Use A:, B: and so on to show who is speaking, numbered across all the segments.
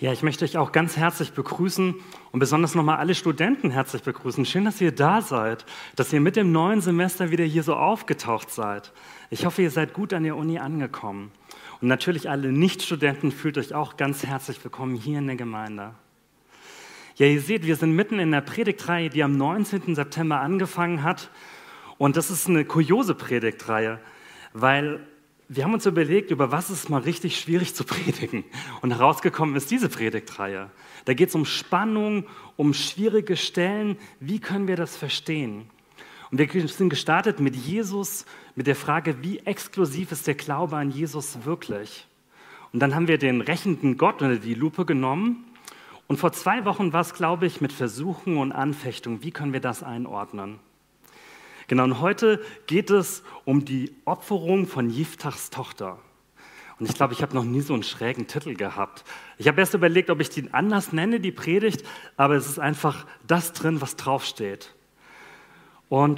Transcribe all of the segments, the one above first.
A: Ja, ich möchte euch auch ganz herzlich begrüßen und besonders nochmal alle Studenten herzlich begrüßen. Schön, dass ihr da seid, dass ihr mit dem neuen Semester wieder hier so aufgetaucht seid. Ich hoffe, ihr seid gut an der Uni angekommen. Und natürlich alle Nicht-Studenten fühlt euch auch ganz herzlich willkommen hier in der Gemeinde. Ja, ihr seht, wir sind mitten in der Predigtreihe, die am 19. September angefangen hat. Und das ist eine kuriose Predigtreihe, weil wir haben uns überlegt, über was ist mal richtig schwierig zu predigen. Und herausgekommen ist diese Predigtreihe. Da geht es um Spannung, um schwierige Stellen. Wie können wir das verstehen? Und wir sind gestartet mit Jesus, mit der Frage, wie exklusiv ist der Glaube an Jesus wirklich? Und dann haben wir den rächenden Gott unter die Lupe genommen. Und vor 2 Wochen war es, glaube ich, mit Versuchen und Anfechtungen. Wie können wir das einordnen? Genau, und heute geht es um die Opferung von Jiftachs Tochter. Und ich glaube, ich habe noch nie so einen schrägen Titel gehabt. Ich habe erst überlegt, ob ich den anders nenne, die Predigt, aber es ist einfach das drin, was draufsteht. Und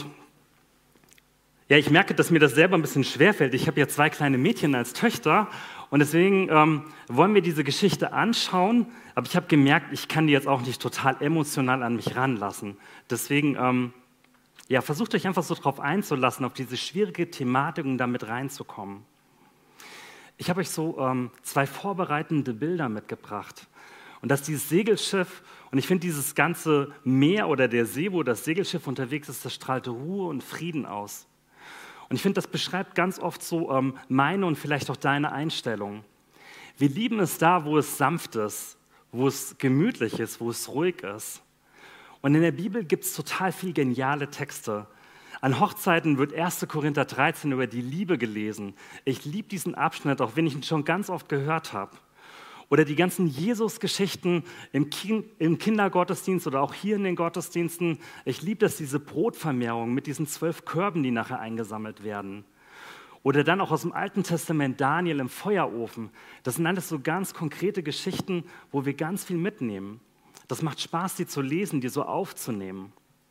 A: ja, ich merke, dass mir das selber ein bisschen schwerfällt. Ich habe ja 2 kleine Mädchen als Töchter und deswegen wollen wir diese Geschichte anschauen, aber ich habe gemerkt, ich kann die jetzt auch nicht total emotional an mich ranlassen. Deswegen ja, versucht euch einfach so drauf einzulassen, auf diese schwierige Thematik und damit reinzukommen. Ich habe euch so 2 vorbereitende Bilder mitgebracht. Und das ist dieses Segelschiff. Und ich finde, dieses ganze Meer oder der See, wo das Segelschiff unterwegs ist, das strahlt Ruhe und Frieden aus. Und ich finde, das beschreibt ganz oft so meine und vielleicht auch deine Einstellung. Wir lieben es da, wo es sanft ist, wo es gemütlich ist, wo es ruhig ist. Und in der Bibel gibt es total viel geniale Texte. An Hochzeiten wird 1. Korinther 13 über die Liebe gelesen. Ich liebe diesen Abschnitt, auch wenn ich ihn schon ganz oft gehört habe. Oder die ganzen Jesus-Geschichten im Kindergottesdienst oder auch hier in den Gottesdiensten. Ich liebe das, diese Brotvermehrung mit diesen 12 Körben, die nachher eingesammelt werden. Oder dann auch aus dem Alten Testament Daniel im Feuerofen. Das sind alles so ganz konkrete Geschichten, wo wir ganz viel mitnehmen. Das macht Spaß, die zu lesen, die so aufzunehmen.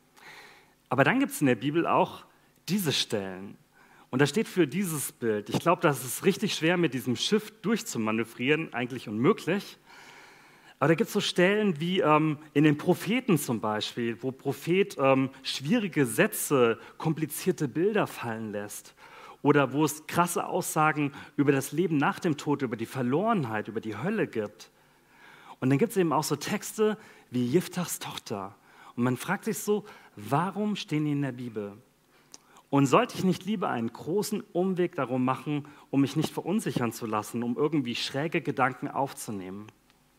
A: Aber dann gibt es in der Bibel auch diese Stellen. Und da steht für dieses Bild, ich glaube, das ist richtig schwer, mit diesem Schiff durchzumanövrieren, eigentlich unmöglich. Aber da gibt es so Stellen wie in den Propheten zum Beispiel, wo Prophet schwierige Sätze, komplizierte Bilder fallen lässt. Oder wo es krasse Aussagen über das Leben nach dem Tod, über die Verlorenheit, über die Hölle gibt. Und dann gibt es eben auch so Texte wie Jiftachs Tochter. Und man fragt sich so, warum stehen die in der Bibel? Und sollte ich nicht lieber einen großen Umweg darum machen, um mich nicht verunsichern zu lassen, um irgendwie schräge Gedanken aufzunehmen?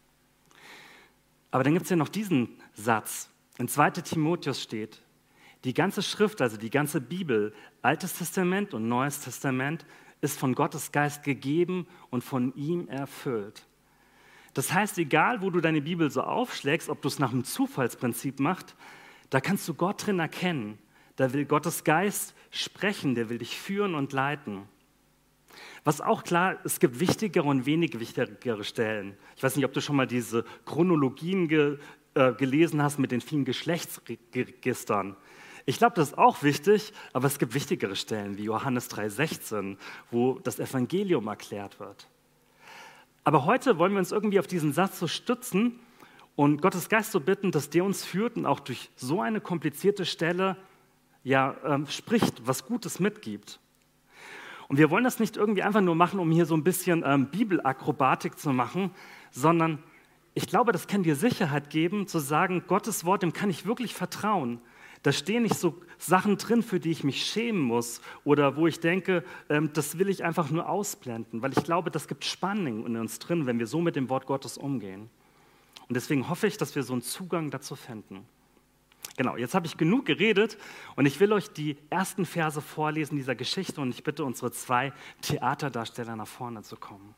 A: Aber dann gibt es ja noch diesen Satz. In 2. Timotheus steht, die ganze Schrift, also die ganze Bibel, Altes Testament und Neues Testament, ist von Gottes Geist gegeben und von ihm erfüllt. Das heißt, egal, wo du deine Bibel so aufschlägst, ob du es nach dem Zufallsprinzip machst, da kannst du Gott drin erkennen. Da will Gottes Geist sprechen, der will dich führen und leiten. Was auch klar, es gibt wichtigere und weniger wichtigere Stellen. Ich weiß nicht, ob du schon mal diese Chronologien gelesen hast mit den vielen Geschlechtsregistern. Ich glaube, das ist auch wichtig, aber es gibt wichtigere Stellen wie Johannes 3,16, wo das Evangelium erklärt wird. Aber heute wollen wir uns irgendwie auf diesen Satz so stützen und Gottes Geist so bitten, dass der uns führt und auch durch so eine komplizierte Stelle spricht, was Gutes mitgibt. Und wir wollen das nicht irgendwie einfach nur machen, um hier so ein bisschen Bibelakrobatik zu machen, sondern ich glaube, das kann dir Sicherheit geben, zu sagen, Gottes Wort, dem kann ich wirklich vertrauen. Da stehen nicht so Sachen drin, für die ich mich schämen muss oder wo ich denke, das will ich einfach nur ausblenden, weil ich glaube, das gibt Spannung in uns drin, wenn wir so mit dem Wort Gottes umgehen. Und deswegen hoffe ich, dass wir so einen Zugang dazu finden. Genau, jetzt habe ich genug geredet und ich will euch die ersten Verse vorlesen dieser Geschichte und ich bitte unsere 2 Theaterdarsteller nach vorne zu kommen.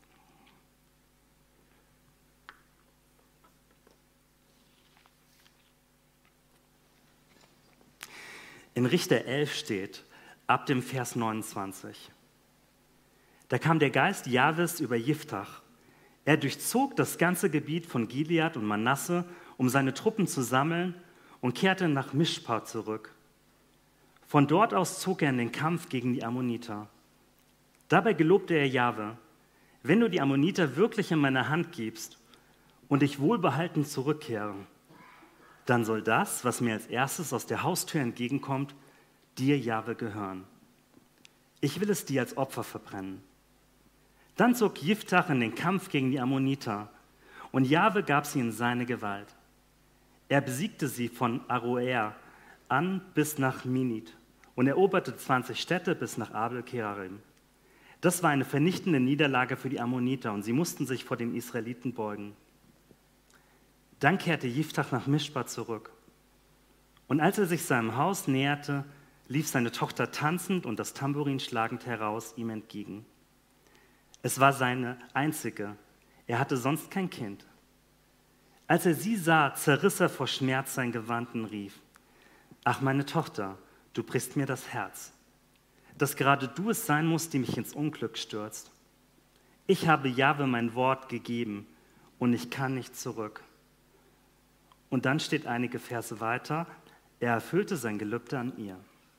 A: In Richter 11 steht, ab dem Vers 29. Da kam der Geist Jahwes über Jiftach. Er durchzog das ganze Gebiet von Gilead und Manasse, um seine Truppen zu sammeln und kehrte nach Mischpa zurück. Von dort aus zog er in den Kampf gegen die Ammoniter. Dabei gelobte er Jahwe, wenn du die Ammoniter wirklich in meine Hand gibst und ich wohlbehalten zurückkehre, dann soll das, was mir als erstes aus der Haustür entgegenkommt, dir, Jahwe, gehören. Ich will es dir als Opfer verbrennen. Dann zog Jiftach in den Kampf gegen die Ammoniter, und Jahwe gab sie in seine Gewalt. Er besiegte sie von Aroer an bis nach Minit und eroberte 20 Städte bis nach Abel-Kerarim. Das war eine vernichtende Niederlage für die Ammoniter, und sie mussten sich vor den Israeliten beugen. Dann kehrte Jiftach nach Mischpa zurück. Und als er sich seinem Haus näherte, lief seine Tochter tanzend und das Tambourin schlagend heraus ihm entgegen. Es war seine einzige. Er hatte sonst kein Kind. Als er sie sah, zerriss er vor Schmerz sein Gewand und rief: Ach, meine Tochter, du brichst mir das Herz, dass gerade du es sein musst, die mich ins Unglück stürzt. Ich habe Jahwe mein Wort gegeben und ich kann nicht zurück. Und dann steht einige Verse weiter: Er erfüllte sein Gelübde an ihr.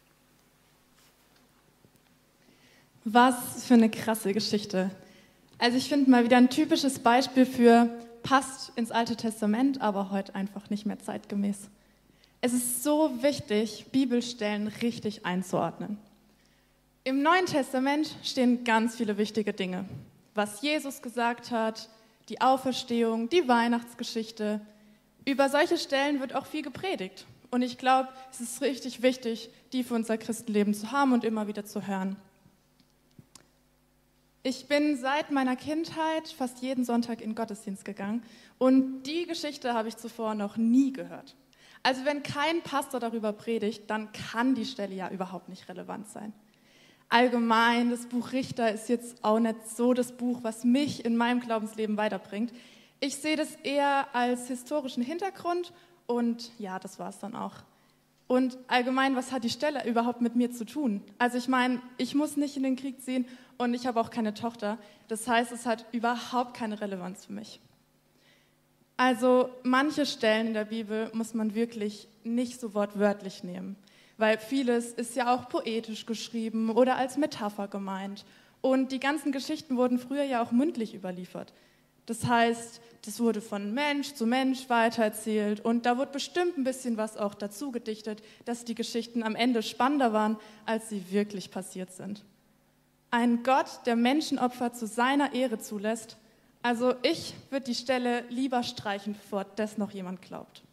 B: Was für eine krasse Geschichte. Also ich finde mal wieder ein typisches Beispiel für, passt ins Alte Testament, aber heute einfach nicht mehr zeitgemäß. Es ist so wichtig, Bibelstellen richtig einzuordnen. Im Neuen Testament stehen ganz viele wichtige Dinge. Was Jesus gesagt hat, die Auferstehung, die Weihnachtsgeschichte. Über solche Stellen wird auch viel gepredigt. Und ich glaube, es ist richtig wichtig, die für unser Christenleben zu haben und immer wieder zu hören. Ich bin seit meiner Kindheit fast jeden Sonntag in den Gottesdienst gegangen und die Geschichte habe ich zuvor noch nie gehört. Also wenn kein Pastor darüber predigt, dann kann die Stelle ja überhaupt nicht relevant sein. Allgemein, das Buch Richter ist jetzt auch nicht so das Buch, was mich in meinem Glaubensleben weiterbringt. Ich sehe das eher als historischen Hintergrund und ja, das war es dann auch. Und allgemein, was hat die Stelle überhaupt mit mir zu tun? Also ich meine, ich muss nicht in den Krieg ziehen und ich habe auch keine Tochter. Das heißt, es hat überhaupt keine Relevanz für mich. Also manche Stellen in der Bibel muss man wirklich nicht so wortwörtlich nehmen, weil vieles ist ja auch poetisch geschrieben oder als Metapher gemeint. Und die ganzen Geschichten wurden früher ja auch mündlich überliefert. Das heißt, das wurde von Mensch zu Mensch weitererzählt und da wurde bestimmt ein bisschen was auch dazu gedichtet, dass die Geschichten am Ende spannender waren, als sie wirklich passiert sind. Ein Gott, der Menschenopfer zu seiner Ehre zulässt, also ich würde die Stelle lieber streichen, bevor das noch jemand glaubt.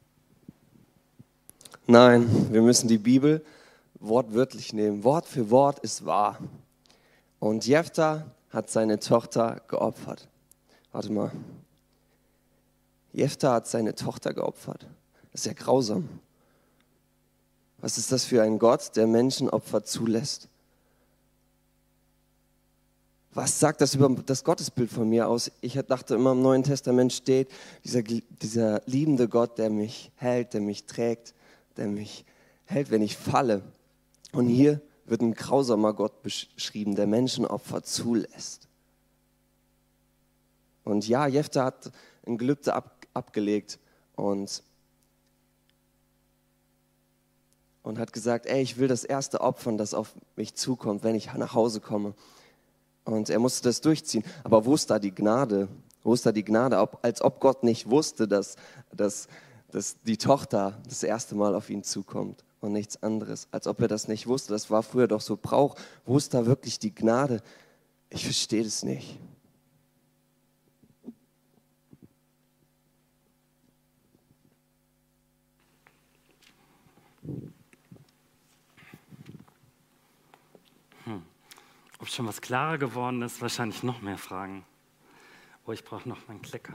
C: Nein, wir müssen die Bibel wortwörtlich nehmen. Wort für Wort ist wahr. Und Jephthah hat seine Tochter geopfert. Warte mal. Jephthah hat seine Tochter geopfert. Das ist ja grausam. Was ist das für ein Gott, der Menschenopfer zulässt? Was sagt das über das Gottesbild von mir aus? Ich dachte immer, im Neuen Testament steht dieser liebende Gott, der mich hält, der mich trägt, der mich hält, wenn ich falle. Und hier wird ein grausamer Gott beschrieben, der Menschenopfer zulässt. Und ja, Jephthah hat ein Gelübde abgelegt und hat gesagt, ich will das erste opfern, das auf mich zukommt, wenn ich nach Hause komme. Und er musste das durchziehen. Aber wo ist da die Gnade? Wo ist da die Gnade? Als ob Gott nicht wusste, dass die Tochter das erste Mal auf ihn zukommt und nichts anderes. Als ob er das nicht wusste. Das war früher doch so Brauch. Wo ist da wirklich die Gnade? Ich verstehe das nicht.
A: Ob schon was klarer geworden ist, wahrscheinlich noch mehr Fragen. Oh, ich brauche noch meinen Klicker.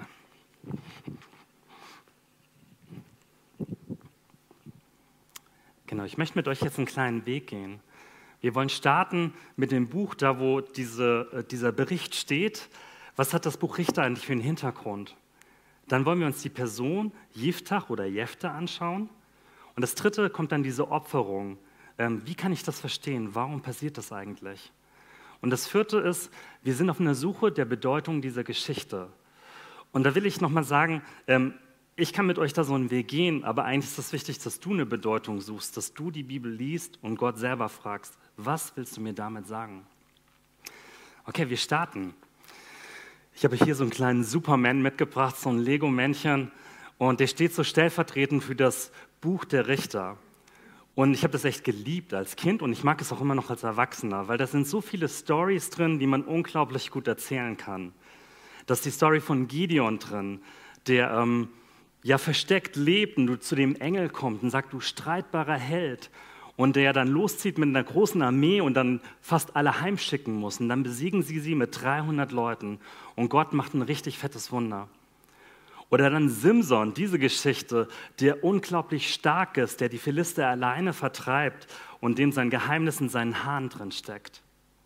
A: Genau, ich möchte mit euch jetzt einen kleinen Weg gehen. Wir wollen starten mit dem Buch, da wo dieser Bericht steht. Was hat das Buch Richter eigentlich für einen Hintergrund? Dann wollen wir uns die Person Jiftach oder Jephthah anschauen. Und das dritte kommt dann diese Opferung. Wie kann ich das verstehen? Warum passiert das eigentlich? Und das vierte ist, wir sind auf einer Suche der Bedeutung dieser Geschichte. Und da will ich nochmal sagen, ich kann mit euch da so einen Weg gehen, aber eigentlich ist es wichtig, dass du eine Bedeutung suchst, dass du die Bibel liest und Gott selber fragst, was willst du mir damit sagen? Okay, wir starten. Ich habe hier so einen kleinen Superman mitgebracht, so ein Lego-Männchen. Und der steht so stellvertretend für das Buch der Richter. Und ich habe das echt geliebt als Kind und ich mag es auch immer noch als Erwachsener, weil da sind so viele Storys drin, die man unglaublich gut erzählen kann. Da ist die Story von Gideon drin, der versteckt lebt und zu dem Engel kommt und sagt, du streitbarer Held. Und der dann loszieht mit einer großen Armee und dann fast alle heimschicken muss. Und dann besiegen sie mit 300 Leuten. Und Gott macht ein richtig fettes Wunder. Oder dann Simson, diese Geschichte, der unglaublich stark ist, der die Philister alleine vertreibt und dem sein Geheimnis in seinen Haaren drin steckt.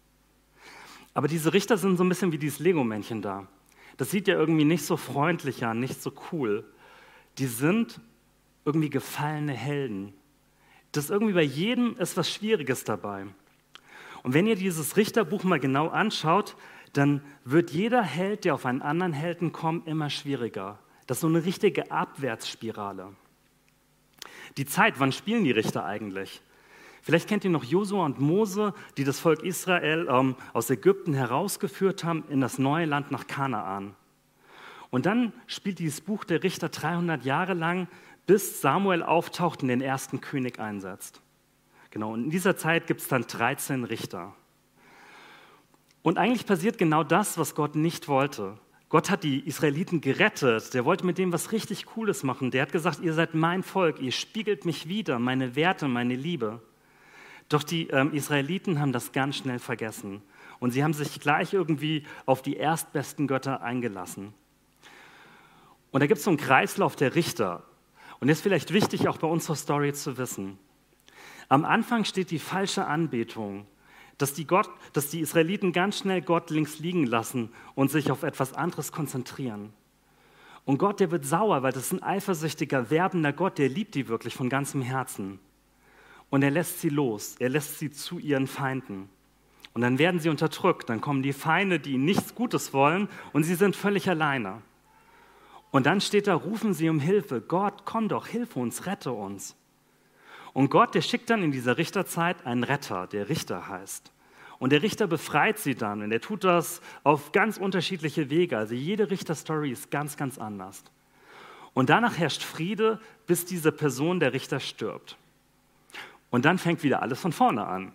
A: Aber diese Richter sind so ein bisschen wie dieses Lego-Männchen da. Das sieht ja irgendwie nicht so freundlich an, nicht so cool. Die sind irgendwie gefallene Helden. Das irgendwie bei jedem ist was Schwieriges dabei. Und wenn ihr dieses Richterbuch mal genau anschaut, dann wird jeder Held, der auf einen anderen Helden kommt, immer schwieriger. Das ist so eine richtige Abwärtsspirale. Die Zeit, wann spielen die Richter eigentlich? Vielleicht kennt ihr noch Josua und Mose, die das Volk Israel aus Ägypten herausgeführt haben in das neue Land nach Kanaan. Und dann spielt dieses Buch der Richter 300 Jahre lang, bis Samuel auftaucht und den ersten König einsetzt. Genau, und in dieser Zeit gibt es dann 13 Richter. Und eigentlich passiert genau das, was Gott nicht wollte. Gott hat die Israeliten gerettet, der wollte mit dem was richtig Cooles machen. Der hat gesagt, ihr seid mein Volk, ihr spiegelt mich wider, meine Werte, meine Liebe. Doch die Israeliten haben das ganz schnell vergessen. Und sie haben sich gleich irgendwie auf die erstbesten Götter eingelassen. Und da gibt es so einen Kreislauf der Richter. Und das ist vielleicht wichtig, auch bei unserer Story zu wissen. Am Anfang steht die falsche Anbetung, dass die Israeliten ganz schnell Gott links liegen lassen und sich auf etwas anderes konzentrieren. Und Gott, der wird sauer, weil das ist ein eifersüchtiger, werbender Gott, der liebt die wirklich von ganzem Herzen. Und er lässt sie los, er lässt sie zu ihren Feinden. Und dann werden sie unterdrückt, dann kommen die Feinde, die ihnen nichts Gutes wollen und sie sind völlig alleine. Und dann steht da, rufen sie um Hilfe. Gott, komm doch, hilf uns, rette uns. Und Gott, der schickt dann in dieser Richterzeit einen Retter, der Richter heißt. Und der Richter befreit sie dann. Und er tut das auf ganz unterschiedliche Wege. Also jede Richterstory ist ganz, ganz anders. Und danach herrscht Friede, bis diese Person, der Richter, stirbt. Und dann fängt wieder alles von vorne an.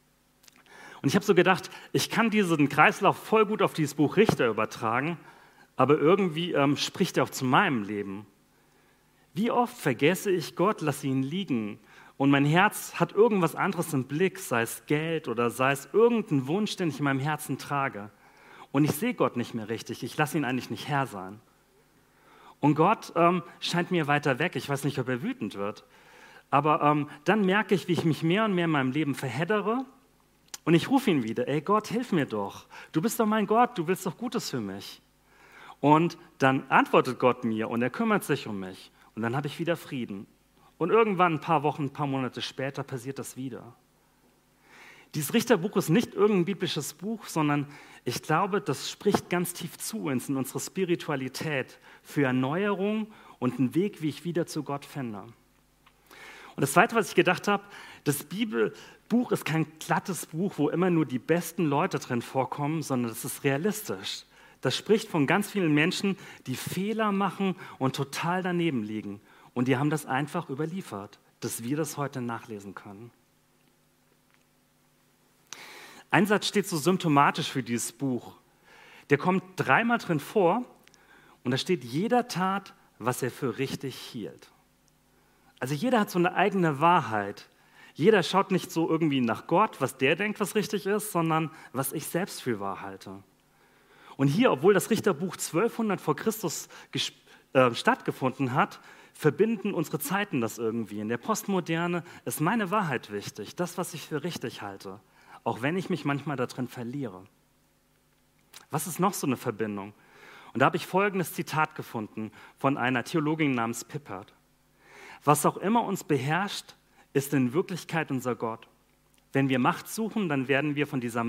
A: Und ich habe so gedacht, ich kann diesen Kreislauf voll gut auf dieses Buch Richter übertragen, aber irgendwie spricht er auch zu meinem Leben. Wie oft vergesse ich Gott, lasse ihn liegen und mein Herz hat irgendwas anderes im Blick, sei es Geld oder sei es irgendein Wunsch, den ich in meinem Herzen trage. Und ich sehe Gott nicht mehr richtig, ich lasse ihn eigentlich nicht Herr sein. Und Gott scheint mir weiter weg, ich weiß nicht, ob er wütend wird. Aber dann merke ich, wie ich mich mehr und mehr in meinem Leben verheddere und ich rufe ihn wieder, ey Gott, hilf mir doch, du bist doch mein Gott, du willst doch Gutes für mich. Und dann antwortet Gott mir und er kümmert sich um mich. Und dann habe ich wieder Frieden. Und irgendwann, ein paar Wochen, ein paar Monate später, passiert das wieder. Dieses Richterbuch ist nicht irgendein biblisches Buch, sondern ich glaube, das spricht ganz tief zu uns in unsere Spiritualität für Erneuerung und einen Weg, wie ich wieder zu Gott finde. Und das Zweite, was ich gedacht habe, das Bibelbuch ist kein glattes Buch, wo immer nur die besten Leute drin vorkommen, sondern es ist realistisch. Das spricht von ganz vielen Menschen, die Fehler machen und total daneben liegen. Und die haben das einfach überliefert, dass wir das heute nachlesen können. Ein Satz steht so symptomatisch für dieses Buch. Der kommt 3-mal drin vor und da steht, jeder tat, was er für richtig hielt. Also jeder hat so eine eigene Wahrheit. Jeder schaut nicht so irgendwie nach Gott, was der denkt, was richtig ist, sondern was ich selbst für wahr halte. Und hier, obwohl das Richterbuch 1200 vor Christus stattgefunden hat, verbinden unsere Zeiten das irgendwie. In der Postmoderne ist meine Wahrheit wichtig, das, was ich für richtig halte, auch wenn ich mich manchmal darin verliere. Was ist noch so eine Verbindung? Und da habe ich folgendes Zitat gefunden von einer Theologin namens Pippert. Was auch immer uns beherrscht, ist in Wirklichkeit unser Gott. Wenn wir Macht suchen, dann werden wir uns von dieser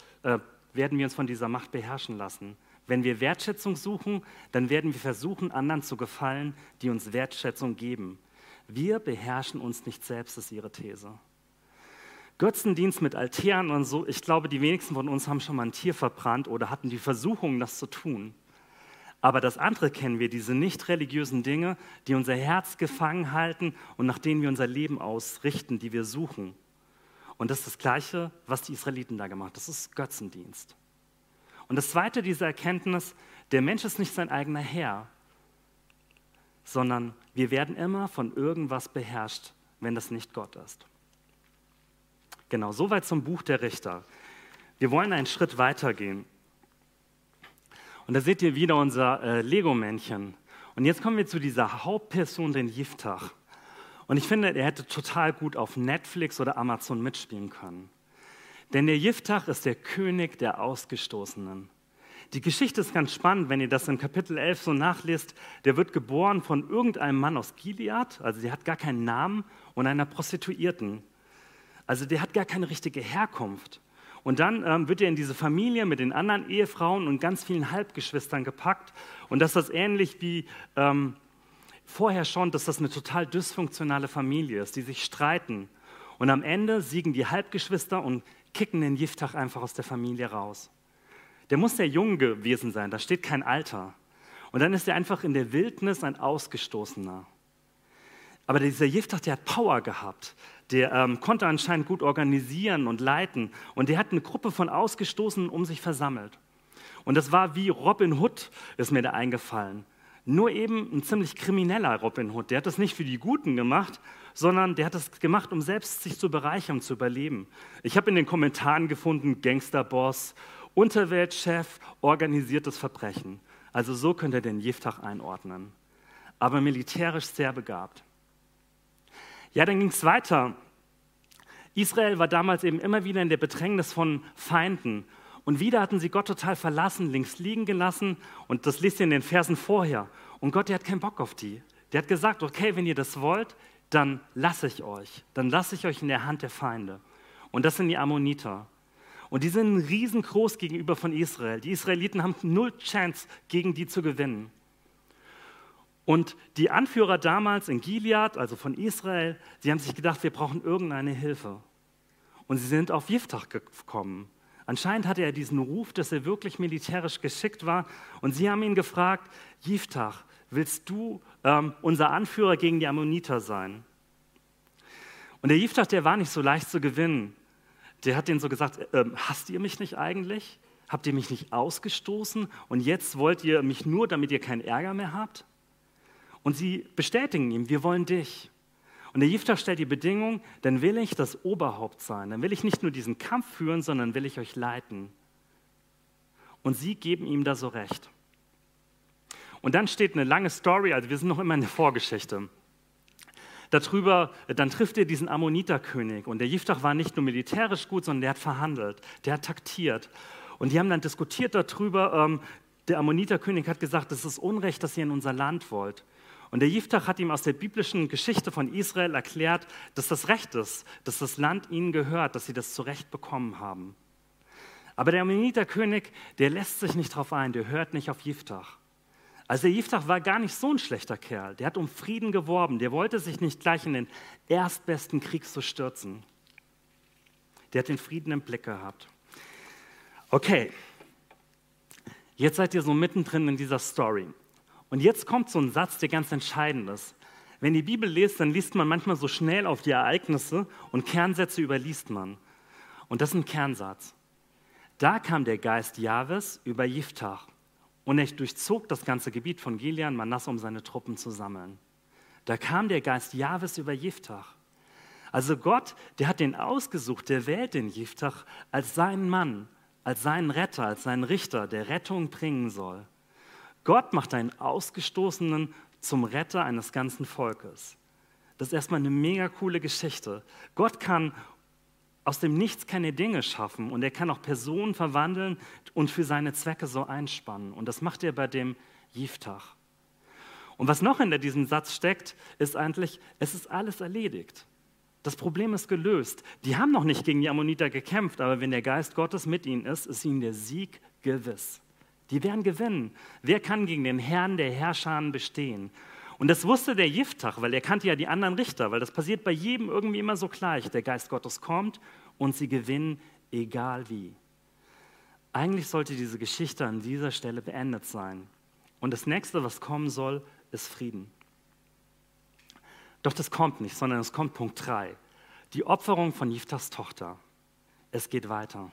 A: Macht beherrschen lassen. Wenn wir Wertschätzung suchen, dann werden wir versuchen, anderen zu gefallen, die uns Wertschätzung geben. Wir beherrschen uns nicht selbst, ist ihre These. Götzendienst mit Altären und so, ich glaube, die wenigsten von uns haben schon mal ein Tier verbrannt oder hatten die Versuchung, das zu tun. Aber das andere kennen wir, diese nicht religiösen Dinge, die unser Herz gefangen halten und nach denen wir unser Leben ausrichten, die wir suchen. Und das ist das Gleiche, was die Israeliten da gemacht haben. Das ist Götzendienst. Und das Zweite, diese Erkenntnis, der Mensch ist nicht sein eigener Herr, sondern wir werden immer von irgendwas beherrscht, wenn das nicht Gott ist. Genau, soweit zum Buch der Richter. Wir wollen einen Schritt weitergehen. Und da seht ihr wieder unser Lego-Männchen. Und jetzt kommen wir zu dieser Hauptperson, den Jiftach. Und ich finde, er hätte total gut auf Netflix oder Amazon mitspielen können. Denn der Jiftach ist der König der Ausgestoßenen. Die Geschichte ist ganz spannend, wenn ihr das in Kapitel 11 so nachlest. Der wird geboren von irgendeinem Mann aus Gilead, also der hat gar keinen Namen, und einer Prostituierten. Also der hat gar keine richtige Herkunft. Und dann wird er in diese Familie mit den anderen Ehefrauen und ganz vielen Halbgeschwistern gepackt. Und das ist ähnlich wie vorher schon, dass das eine total dysfunktionale Familie ist, die sich streiten. Und am Ende siegen die Halbgeschwister und kicken den Jiftach einfach aus der Familie raus. Der muss sehr jung gewesen sein, da steht kein Alter. Und dann ist er einfach in der Wildnis ein Ausgestoßener. Aber dieser Jiftach, der hat Power gehabt. Der konnte anscheinend gut organisieren und leiten. Und der hat eine Gruppe von Ausgestoßenen um sich versammelt. Und das war wie Robin Hood, ist mir da eingefallen. Nur eben ein ziemlich krimineller Robin Hood. Der hat das nicht für die Guten gemacht, sondern der hat das gemacht, um selbst sich zu bereichern, zu überleben. Ich habe in den Kommentaren gefunden, Gangsterboss, Unterweltchef, organisiertes Verbrechen. Also so könnt ihr den Jiftach einordnen. Aber militärisch sehr begabt. Ja, dann ging es weiter. Israel war damals eben immer wieder in der Bedrängnis von Feinden. Und wieder hatten sie Gott total verlassen, links liegen gelassen. Und das lest ihr in den Versen vorher. Und Gott, der hat keinen Bock auf die. Der hat gesagt, okay, wenn ihr das wollt, dann lasse ich euch. Dann lasse ich euch in der Hand der Feinde. Und das sind die Ammoniter. Und die sind riesengroß gegenüber von Israel. Die Israeliten haben null Chance, gegen die zu gewinnen. Und die Anführer damals in Gilead, also von Israel, sie haben sich gedacht, wir brauchen irgendeine Hilfe. Und sie sind auf Jiftach gekommen. Anscheinend hatte er diesen Ruf, dass er wirklich militärisch geschickt war. Und sie haben ihn gefragt, Jiftach, willst du unser Anführer gegen die Ammoniter sein? Und der Jiftach, der war nicht so leicht zu gewinnen. Der hat denen so gesagt, hasst ihr mich nicht eigentlich? Habt ihr mich nicht ausgestoßen? Und jetzt wollt ihr mich nur, damit ihr keinen Ärger mehr habt? Und sie bestätigen ihm, wir wollen dich. Und der Jiftach stellt die Bedingung, dann will ich das Oberhaupt sein. Dann will ich nicht nur diesen Kampf führen, sondern will ich euch leiten. Und sie geben ihm da so recht. Und dann steht eine lange Story, also wir sind noch immer in der Vorgeschichte. Darüber, dann trifft er diesen Ammoniterkönig. Und der Jiftach war nicht nur militärisch gut, sondern der hat verhandelt, der hat taktiert. Und die haben dann diskutiert darüber. Der Ammoniterkönig hat gesagt, es ist Unrecht, dass ihr in unser Land wollt. Und der Jiftach hat ihm aus der biblischen Geschichte von Israel erklärt, dass das Recht ist, dass das Land ihnen gehört, dass sie das zurecht bekommen haben. Aber der Ammoniterkönig, der lässt sich nicht drauf ein, der hört nicht auf Jiftach. Also der Jiftach war gar nicht so ein schlechter Kerl. Der hat um Frieden geworben. Der wollte sich nicht gleich in den erstbesten Krieg so stürzen. Der hat den Frieden im Blick gehabt. Okay, jetzt seid ihr so mittendrin in dieser Story. Und jetzt kommt so ein Satz, der ganz entscheidend ist. Wenn ihr die Bibel lest, dann liest man manchmal so schnell auf die Ereignisse und Kernsätze überliest man. Und das ist ein Kernsatz. Da kam der Geist Jahwes über Jiftach. Und er durchzog das ganze Gebiet von Gilead und Manasse, um seine Truppen zu sammeln. Da kam der Geist Jahwes über Jiftach. Also Gott, der hat den ausgesucht, der wählt den Jiftach als seinen Mann, als seinen Retter, als seinen Richter, der Rettung bringen soll. Gott macht einen Ausgestoßenen zum Retter eines ganzen Volkes. Das ist erstmal eine mega coole Geschichte. Gott kann aus dem Nichts keine Dinge schaffen und er kann auch Personen verwandeln und für seine Zwecke so einspannen. Und das macht er bei dem Jiftach. Und was noch hinter diesem Satz steckt, ist eigentlich, es ist alles erledigt. Das Problem ist gelöst. Die haben noch nicht gegen die Ammoniter gekämpft, aber wenn der Geist Gottes mit ihnen ist ihnen der Sieg gewiss. Die werden gewinnen. Wer kann gegen den Herrn der Herrscher bestehen? Und das wusste der Jiftach, weil er kannte ja die anderen Richter, weil das passiert bei jedem irgendwie immer so gleich. Der Geist Gottes kommt und sie gewinnen, egal wie. Eigentlich sollte diese Geschichte an dieser Stelle beendet sein. Und das nächste, was kommen soll, ist Frieden. Doch das kommt nicht, sondern es kommt Punkt 3. Die Opferung von Jiftachs Tochter. Es geht weiter.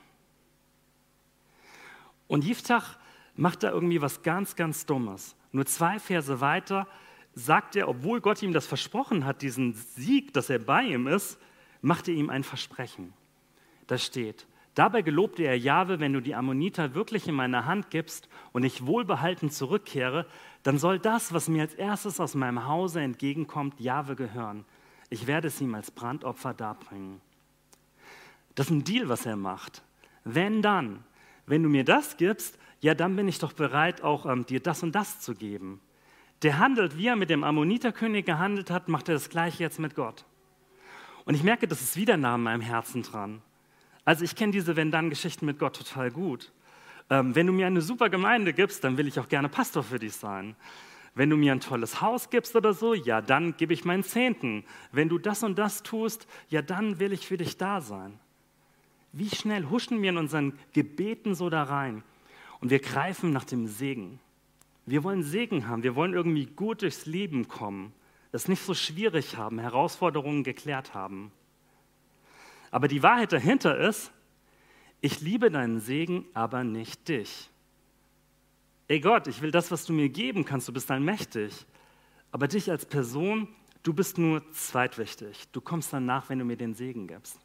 A: Und Jiftach macht da irgendwie was ganz, ganz Dummes. Nur 2 Verse weiter sagt er, obwohl Gott ihm das versprochen hat, diesen Sieg, dass er bei ihm ist, macht er ihm ein Versprechen. Da steht: Dabei gelobte er Jahwe, wenn du die Ammoniter wirklich in meine Hand gibst und ich wohlbehalten zurückkehre, dann soll das, was mir als erstes aus meinem Hause entgegenkommt, Jahwe gehören. Ich werde es ihm als Brandopfer darbringen. Das ist ein Deal, was er macht. Wenn du mir das gibst, ja, dann bin ich doch bereit, auch dir das und das zu geben. Der handelt, wie er mit dem Ammoniterkönig gehandelt hat, macht er das Gleiche jetzt mit Gott. Und ich merke, das ist wieder nah an meinem Herzen dran. Also ich kenne diese Wenn-Dann-Geschichten mit Gott total gut. Wenn du mir eine super Gemeinde gibst, dann will ich auch gerne Pastor für dich sein. Wenn du mir ein tolles Haus gibst oder so, ja, dann gebe ich meinen Zehnten. Wenn du das und das tust, ja, dann will ich für dich da sein. Wie schnell huschen wir in unseren Gebeten so da rein? Und wir greifen nach dem Segen. Wir wollen Segen haben, wir wollen irgendwie gut durchs Leben kommen, es nicht so schwierig haben, Herausforderungen geklärt haben. Aber die Wahrheit dahinter ist, ich liebe deinen Segen, aber nicht dich. Ey Gott, ich will das, was du mir geben kannst, du bist allmächtig. Aber dich als Person, du bist nur zweitwichtig. Du kommst dann nach, wenn du mir den Segen gibst.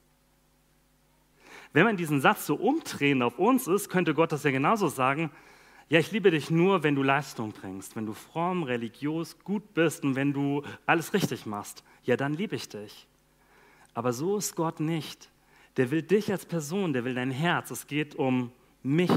A: Wenn man diesen Satz so umdrehen auf uns ist, könnte Gott das ja genauso sagen: Ja, ich liebe dich nur, wenn du Leistung bringst, wenn du fromm, religiös, gut bist und wenn du alles richtig machst. Ja, dann liebe ich dich. Aber so ist Gott nicht. Der will dich als Person, der will dein Herz. Es geht um mich.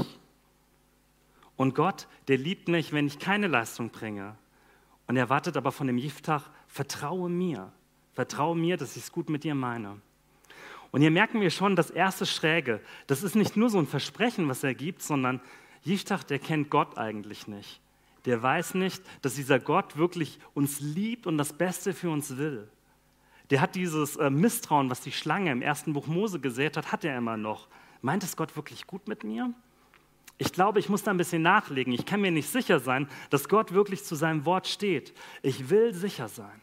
A: Und Gott, der liebt mich, wenn ich keine Leistung bringe. Und er erwartet aber von dem Jiftach: Vertraue mir, dass ich es gut mit dir meine. Und hier merken wir schon, das erste Schräge, das ist nicht nur so ein Versprechen, was er gibt, sondern Jiftach, der kennt Gott eigentlich nicht. Der weiß nicht, dass dieser Gott wirklich uns liebt und das Beste für uns will. Der hat dieses Misstrauen, was die Schlange im 1. Buch Mose gesät hat er immer noch. Meint es Gott wirklich gut mit mir? Ich glaube, ich muss da ein bisschen nachlegen. Ich kann mir nicht sicher sein, dass Gott wirklich zu seinem Wort steht. Ich will sicher sein.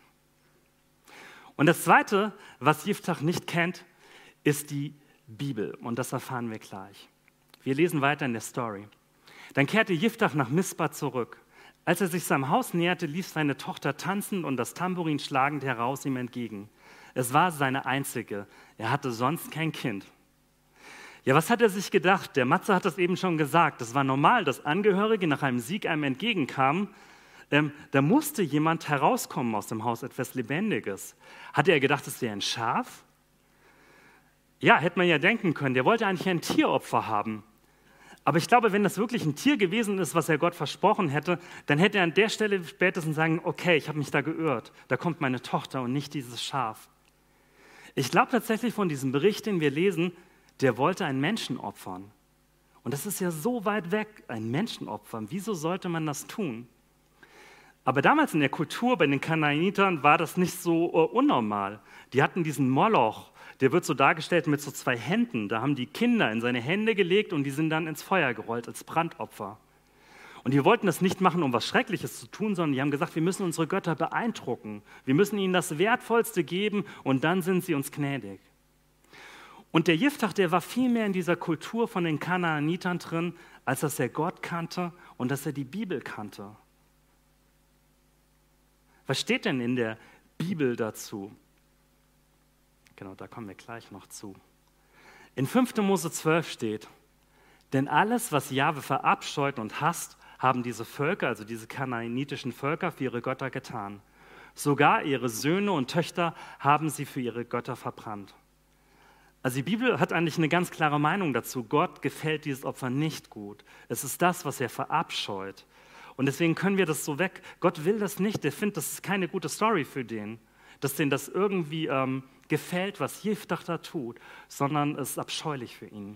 A: Und das Zweite, was Jiftach nicht kennt, ist die Bibel. Und das erfahren wir gleich. Wir lesen weiter in der Story. Dann kehrte Jiftach nach Mispa zurück. Als er sich seinem Haus näherte, lief seine Tochter tanzend und das Tambourin schlagend heraus ihm entgegen. Es war seine einzige. Er hatte sonst kein Kind. Ja, was hat er sich gedacht? Der Matze hat das eben schon gesagt. Es war normal, dass Angehörige nach einem Sieg einem entgegenkamen. Da musste jemand herauskommen aus dem Haus, etwas Lebendiges. Hatte er gedacht, es wäre ein Schaf? Ja, hätte man ja denken können. Der wollte eigentlich ein Tieropfer haben. Aber ich glaube, wenn das wirklich ein Tier gewesen ist, was er Gott versprochen hätte, dann hätte er an der Stelle spätestens sagen: Okay, ich habe mich da geirrt. Da kommt meine Tochter und nicht dieses Schaf. Ich glaube tatsächlich von diesem Bericht, den wir lesen, der wollte einen Menschen opfern. Und das ist ja so weit weg, einen Menschen opfern. Wieso sollte man das tun? Aber damals in der Kultur bei den Kanaanitern war das nicht so unnormal. Die hatten diesen Moloch, der wird so dargestellt mit so 2 Händen. Da haben die Kinder in seine Hände gelegt und die sind dann ins Feuer gerollt als Brandopfer. Und die wollten das nicht machen, um was Schreckliches zu tun, sondern die haben gesagt, wir müssen unsere Götter beeindrucken. Wir müssen ihnen das Wertvollste geben und dann sind sie uns gnädig. Und der Jiftach, der war viel mehr in dieser Kultur von den Kanaanitern drin, als dass er Gott kannte und dass er die Bibel kannte. Was steht denn in der Bibel dazu? Genau, da kommen wir gleich noch zu. In 5. Mose 12 steht: Denn alles, was Jahwe verabscheut und hasst, haben diese Völker, also diese kanaanitischen Völker, für ihre Götter getan. Sogar ihre Söhne und Töchter haben sie für ihre Götter verbrannt. Also die Bibel hat eigentlich eine ganz klare Meinung dazu. Gott gefällt dieses Opfer nicht gut. Es ist das, was er verabscheut. Und deswegen können wir das so weg. Gott will das nicht. Er findet, das ist keine gute Story für den, dass denen das irgendwie gefällt, was Jiftach da tut, sondern es ist abscheulich für ihn.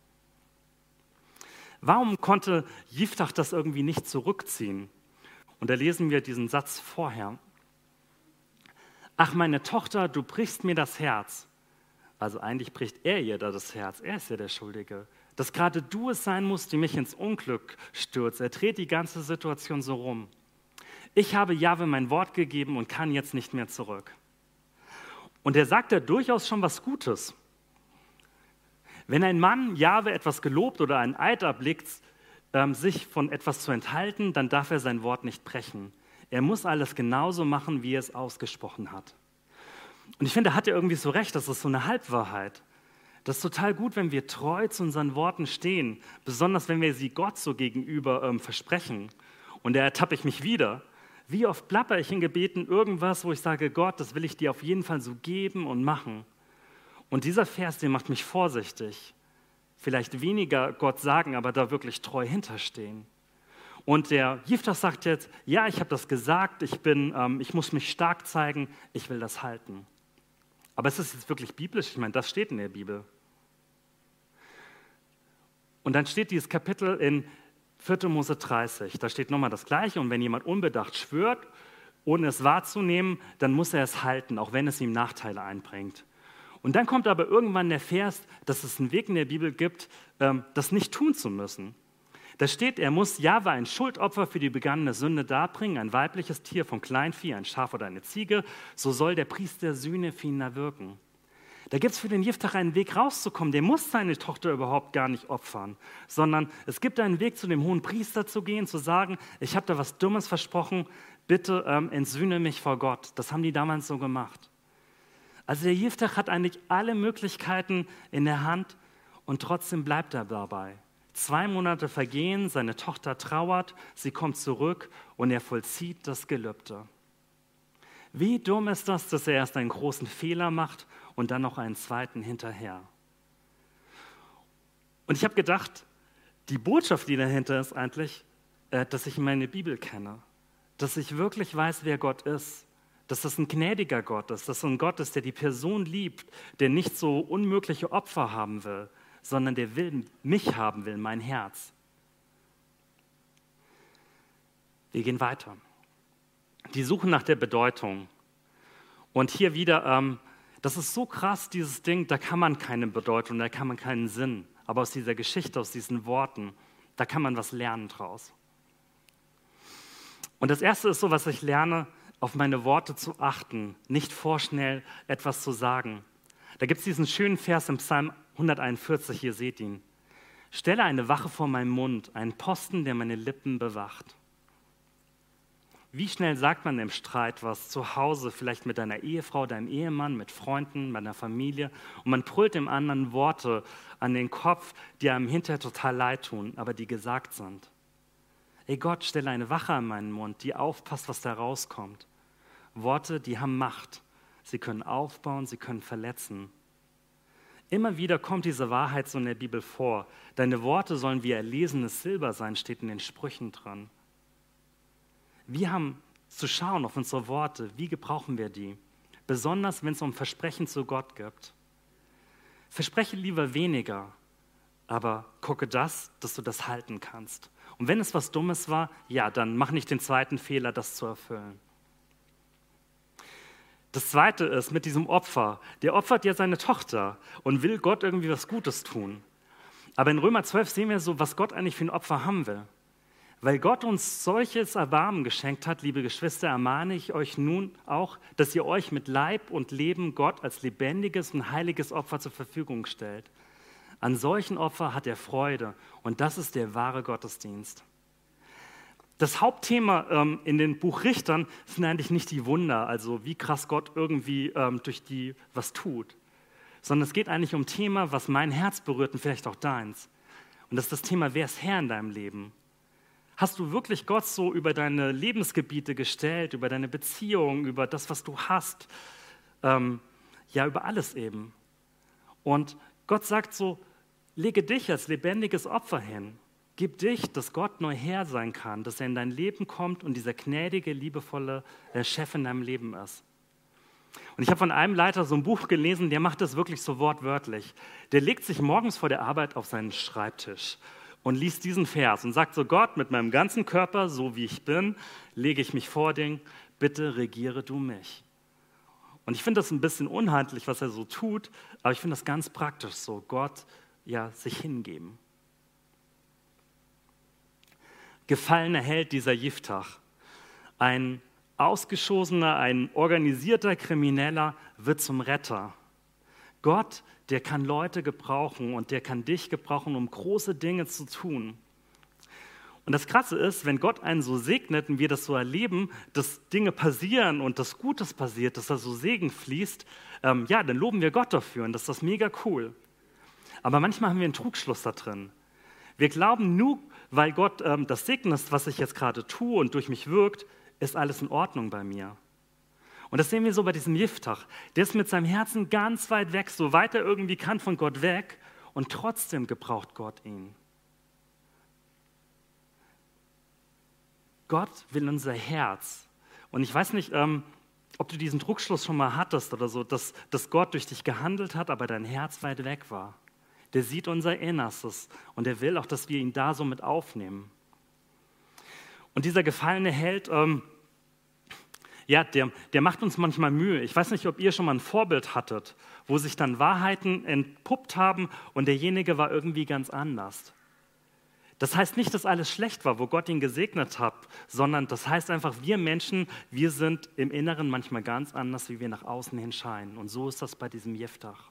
A: Warum konnte Jiftach das irgendwie nicht zurückziehen? Und da lesen wir diesen Satz vorher. Ach, meine Tochter, du brichst mir das Herz. Also eigentlich bricht er ihr da das Herz, er ist ja der Schuldige. Dass gerade du es sein musst, die mich ins Unglück stürzt. Er dreht die ganze Situation so rum. Ich habe Jahwe mein Wort gegeben und kann jetzt nicht mehr zurück. Und er sagt ja durchaus schon was Gutes. Wenn ein Mann Jahwe etwas gelobt oder einen Eid ablegt, sich von etwas zu enthalten, dann darf er sein Wort nicht brechen. Er muss alles genauso machen, wie er es ausgesprochen hat. Und ich finde, da hat er irgendwie so recht, das ist so eine Halbwahrheit. Das ist total gut, wenn wir treu zu unseren Worten stehen, besonders wenn wir sie Gott so gegenüber versprechen. Und da ertappe ich mich wieder. Wie oft plapper ich in Gebeten irgendwas, wo ich sage, Gott, das will ich dir auf jeden Fall so geben und machen. Und dieser Vers, der macht mich vorsichtig. Vielleicht weniger Gott sagen, aber da wirklich treu hinterstehen. Und der Jiftach sagt jetzt, ja, ich habe das gesagt, ich muss mich stark zeigen, ich will das halten. Aber ist das jetzt wirklich biblisch? Ich meine, das steht in der Bibel. Und dann steht dieses Kapitel in 4. Mose 30. Da steht nochmal das Gleiche. Und wenn jemand unbedacht schwört, ohne es wahrzunehmen, dann muss er es halten, auch wenn es ihm Nachteile einbringt. Und dann kommt aber irgendwann der Vers, dass es einen Weg in der Bibel gibt, das nicht tun zu müssen. Da steht, er muss Jahwe ein Schuldopfer für die begangene Sünde darbringen, ein weibliches Tier vom Kleinvieh, ein Schaf oder eine Ziege, so soll der Priester Sühne für ihn erwirken. Da gibt es für den Jiftach einen Weg rauszukommen, der muss seine Tochter überhaupt gar nicht opfern, sondern es gibt einen Weg zu dem hohen Priester zu gehen, zu sagen, ich habe da was Dummes versprochen, bitte entsühne mich vor Gott. Das haben die damals so gemacht. Also der Jiftach hat eigentlich alle Möglichkeiten in der Hand und trotzdem bleibt er dabei. 2 Monate vergehen, seine Tochter trauert, sie kommt zurück und er vollzieht das Gelübde. Wie dumm ist das, dass er erst einen großen Fehler macht und dann noch einen zweiten hinterher. Und ich habe gedacht, die Botschaft, die dahinter ist eigentlich, dass ich meine Bibel kenne, dass ich wirklich weiß, wer Gott ist, dass das ein gnädiger Gott ist, dass das ein Gott ist, der die Person liebt, der nicht so unmögliche Opfer haben will, sondern der mich haben will, mein Herz. Wir gehen weiter. Die Suche nach der Bedeutung. Und hier wieder, das ist so krass, dieses Ding, da kann man keine Bedeutung, da kann man keinen Sinn. Aber aus dieser Geschichte, aus diesen Worten, da kann man was lernen draus. Und das Erste ist so, was ich lerne, auf meine Worte zu achten, nicht vorschnell etwas zu sagen. Da gibt es diesen schönen Vers im Psalm 141, ihr seht ihn. Stelle eine Wache vor meinem Mund, einen Posten, der meine Lippen bewacht. Wie schnell sagt man im Streit was, zu Hause, vielleicht mit deiner Ehefrau, deinem Ehemann, mit Freunden, meiner Familie, und man brüllt dem anderen Worte an den Kopf, die einem hinterher total leid tun, aber die gesagt sind. Ey Gott, stelle eine Wache an meinen Mund, die aufpasst, was da rauskommt. Worte, die haben Macht. Sie können aufbauen, sie können verletzen. Immer wieder kommt diese Wahrheit so in der Bibel vor. Deine Worte sollen wie erlesenes Silber sein, steht in den Sprüchen dran. Wir haben zu schauen auf unsere Worte, wie gebrauchen wir die? Besonders, wenn es um Versprechen zu Gott gibt. Verspreche lieber weniger, aber gucke dass du das halten kannst. Und wenn es was Dummes war, ja, dann mach nicht den zweiten Fehler, das zu erfüllen. Das Zweite ist mit diesem Opfer. Der opfert ja seine Tochter und will Gott irgendwie was Gutes tun. Aber in Römer 12 sehen wir so, was Gott eigentlich für ein Opfer haben will. Weil Gott uns solches Erbarmen geschenkt hat, liebe Geschwister, ermahne ich euch nun auch, dass ihr euch mit Leib und Leben Gott als lebendiges und heiliges Opfer zur Verfügung stellt. An solchen Opfern hat er Freude und das ist der wahre Gottesdienst. Das Hauptthema in dem Buch Richtern sind eigentlich nicht die Wunder, also wie krass Gott irgendwie durch die was tut, sondern es geht eigentlich um ein Thema, was mein Herz berührt und vielleicht auch deins. Und das ist das Thema, wer ist Herr in deinem Leben? Hast du wirklich Gott so über deine Lebensgebiete gestellt, über deine Beziehung, über das, was du hast, ja, über alles eben. Und Gott sagt so, lege dich als lebendiges Opfer hin. Gib dich, dass Gott neu Herr sein kann, dass er in dein Leben kommt und dieser gnädige, liebevolle Chef in deinem Leben ist. Und ich habe von einem Leiter so ein Buch gelesen, der macht das wirklich so wortwörtlich. Der legt sich morgens vor der Arbeit auf seinen Schreibtisch und liest diesen Vers und sagt so, Gott, mit meinem ganzen Körper, so wie ich bin, lege ich mich vor dir, bitte regiere du mich. Und ich finde das ein bisschen unhandlich, was er so tut, aber ich finde das ganz praktisch so, Gott ja sich hingeben. Gefallener Held dieser Jiftach. Ein ausgeschossener, ein organisierter Krimineller wird zum Retter. Gott, der kann Leute gebrauchen und der kann dich gebrauchen, um große Dinge zu tun. Und das Krasse ist, wenn Gott einen so segnet und wir das so erleben, dass Dinge passieren und dass Gutes passiert, dass da so Segen fließt, dann loben wir Gott dafür und das ist das mega cool. Aber manchmal haben wir einen Trugschluss da drin. Wir glauben nur, weil Gott das segnet, was ich jetzt gerade tue und durch mich wirkt, ist alles in Ordnung bei mir. Und das sehen wir so bei diesem Jiftach. Der ist mit seinem Herzen ganz weit weg, so weit er irgendwie kann von Gott weg und trotzdem gebraucht Gott ihn. Gott will unser Herz. Und ich weiß nicht, ob du diesen Druckschluss schon mal hattest oder so, dass Gott durch dich gehandelt hat, aber dein Herz weit weg war. Der sieht unser Innerstes und er will auch, dass wir ihn da so mit aufnehmen. Und dieser gefallene Held, der macht uns manchmal Mühe. Ich weiß nicht, ob ihr schon mal ein Vorbild hattet, wo sich dann Wahrheiten entpuppt haben und derjenige war irgendwie ganz anders. Das heißt nicht, dass alles schlecht war, wo Gott ihn gesegnet hat, sondern das heißt einfach, wir Menschen, wir sind im Inneren manchmal ganz anders, wie wir nach außen hin scheinen. Und so ist das bei diesem Jiftach.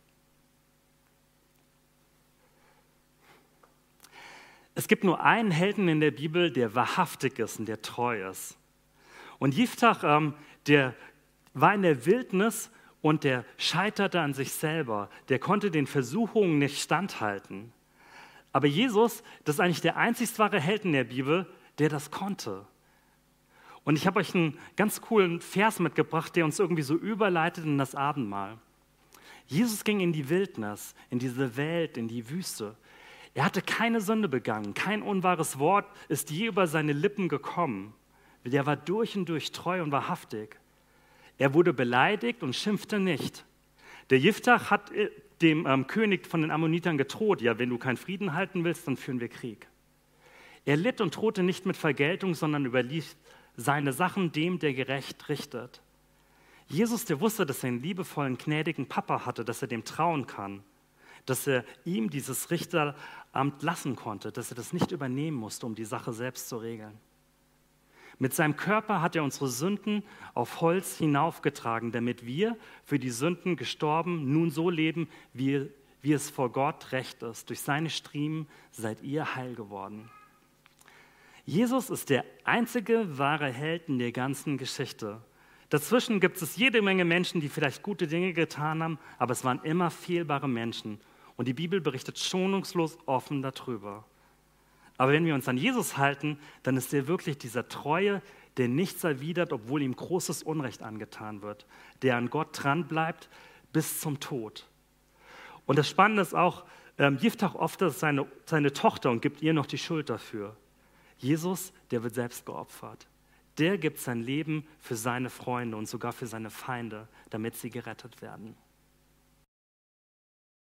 A: Es gibt nur einen Helden in der Bibel, der wahrhaftig ist und der treu ist. Und Jiftach, der war in der Wildnis und der scheiterte an sich selber. Der konnte den Versuchungen nicht standhalten. Aber Jesus, das ist eigentlich der einzig wahre Held in der Bibel, der das konnte. Und ich habe euch einen ganz coolen Vers mitgebracht, der uns irgendwie so überleitet in das Abendmahl. Jesus ging in die Wildnis, in diese Welt, in die Wüste. Er hatte keine Sünde begangen, kein unwahres Wort ist je über seine Lippen gekommen. Der war durch und durch treu und wahrhaftig. Er wurde beleidigt und schimpfte nicht. Der Jiftach hat dem König von den Ammonitern gedroht, ja, wenn du keinen Frieden halten willst, dann führen wir Krieg. Er litt und drohte nicht mit Vergeltung, sondern überließ seine Sachen dem, der gerecht richtet. Jesus, der wusste, dass er einen liebevollen, gnädigen Papa hatte, dass er dem trauen kann, dass er ihm dieses Richteramt lassen konnte, dass er das nicht übernehmen musste, um die Sache selbst zu regeln. Mit seinem Körper hat er unsere Sünden auf Holz hinaufgetragen, damit wir, für die Sünden gestorben, nun so leben, wie es vor Gott recht ist. Durch seine Striemen seid ihr heil geworden. Jesus ist der einzige wahre Held in der ganzen Geschichte. Dazwischen gibt es jede Menge Menschen, die vielleicht gute Dinge getan haben, aber es waren immer fehlbare Menschen. Und die Bibel berichtet schonungslos offen darüber. Aber wenn wir uns an Jesus halten, dann ist er wirklich dieser Treue, der nichts erwidert, obwohl ihm großes Unrecht angetan wird, der an Gott dranbleibt bis zum Tod. Und das Spannende ist auch, Jiftach opfert seine Tochter und gibt ihr noch die Schuld dafür. Jesus, der wird selbst geopfert. Der gibt sein Leben für seine Freunde und sogar für seine Feinde, damit sie gerettet werden.